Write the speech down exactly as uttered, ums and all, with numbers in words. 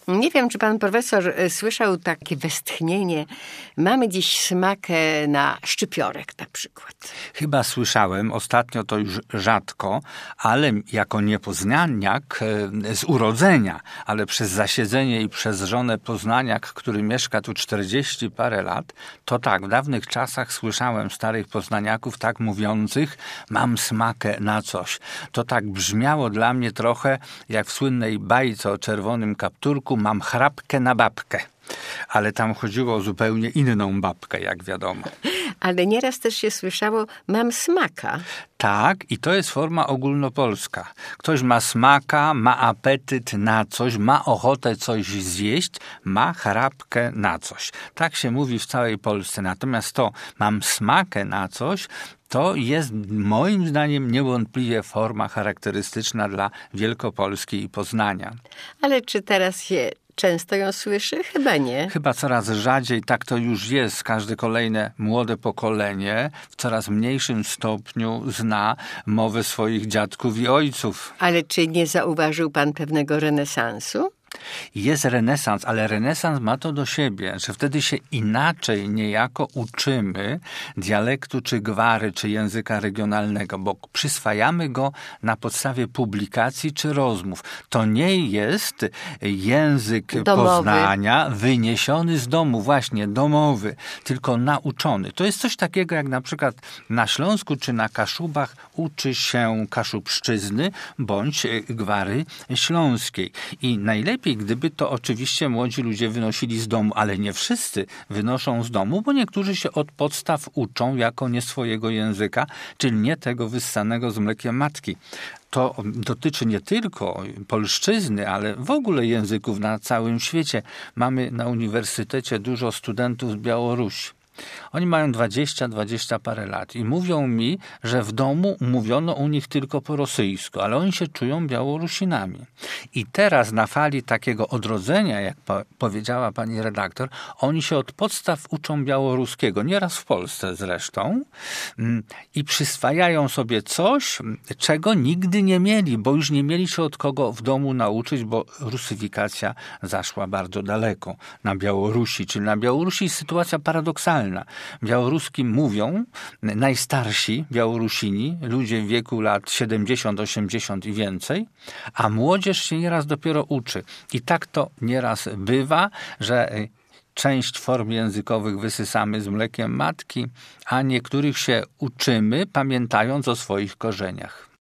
Nie wiem, czy pan profesor e, słyszał takie westchnienie. Mamy dziś smakę na szczypiorek na przykład. Chyba słyszałem, ostatnio to już rzadko, ale jako niepoznaniak e, z urodzenia, ale przez zasiedzenie i przez żonę poznaniak, który mieszka tu czterdzieści parę lat, to tak, w dawnych czasach słyszałem starych poznaniaków tak mówiących, mam smakę na coś. To tak brzmiało dla mnie trochę jak w słynnej bajce o czerwonym kapturku, mam chrapkę na babkę. Ale tam chodziło o zupełnie inną babkę, jak wiadomo. Ale nieraz też się słyszało, mam smaka. Tak, i to jest forma ogólnopolska. Ktoś ma smaka, ma apetyt na coś, ma ochotę coś zjeść, ma chrapkę na coś. Tak się mówi w całej Polsce. Natomiast to, mam smakę na coś, to jest moim zdaniem niewątpliwie forma charakterystyczna dla Wielkopolski i Poznania. Ale czy teraz się często ją słyszy? Chyba nie. Chyba coraz rzadziej, tak to już jest. Każde kolejne młode pokolenie w coraz mniejszym stopniu zna mowę swoich dziadków i ojców. Ale czy nie zauważył pan pewnego renesansu? Jest renesans, ale renesans ma to do siebie, że wtedy się inaczej niejako uczymy dialektu, czy gwary, czy języka regionalnego, bo przyswajamy go na podstawie publikacji czy rozmów. To nie jest język domowy. Poznania wyniesiony z domu, właśnie domowy, tylko nauczony. To jest coś takiego, jak na przykład na Śląsku czy na Kaszubach uczy się kaszubszczyzny bądź gwary śląskiej. I najlepiej gdyby to oczywiście młodzi ludzie wynosili z domu, ale nie wszyscy wynoszą z domu, bo niektórzy się od podstaw uczą jako nie swojego języka, czyli nie tego wyssanego z mlekiem matki. To dotyczy nie tylko polszczyzny, ale w ogóle języków na całym świecie. Mamy na uniwersytecie dużo studentów z Białorusi. Oni mają dwadzieścia, dwadzieścia parę lat i mówią mi, że w domu mówiono u nich tylko po rosyjsku, ale oni się czują Białorusinami. I teraz na fali takiego odrodzenia, jak po- powiedziała pani redaktor, oni się od podstaw uczą białoruskiego, nieraz w Polsce zresztą, i przyswajają sobie coś, czego nigdy nie mieli, bo już nie mieli się od kogo w domu nauczyć, bo rusyfikacja zaszła bardzo daleko na Białorusi. Czyli na Białorusi jest sytuacja paradoksalna. Białoruskim mówią najstarsi Białorusini, ludzie w wieku lat siedemdziesiąt, osiemdziesiąt i więcej, a młodzież się nieraz dopiero uczy. I tak to nieraz bywa, że część form językowych wysysamy z mlekiem matki, a niektórych się uczymy, pamiętając o swoich korzeniach.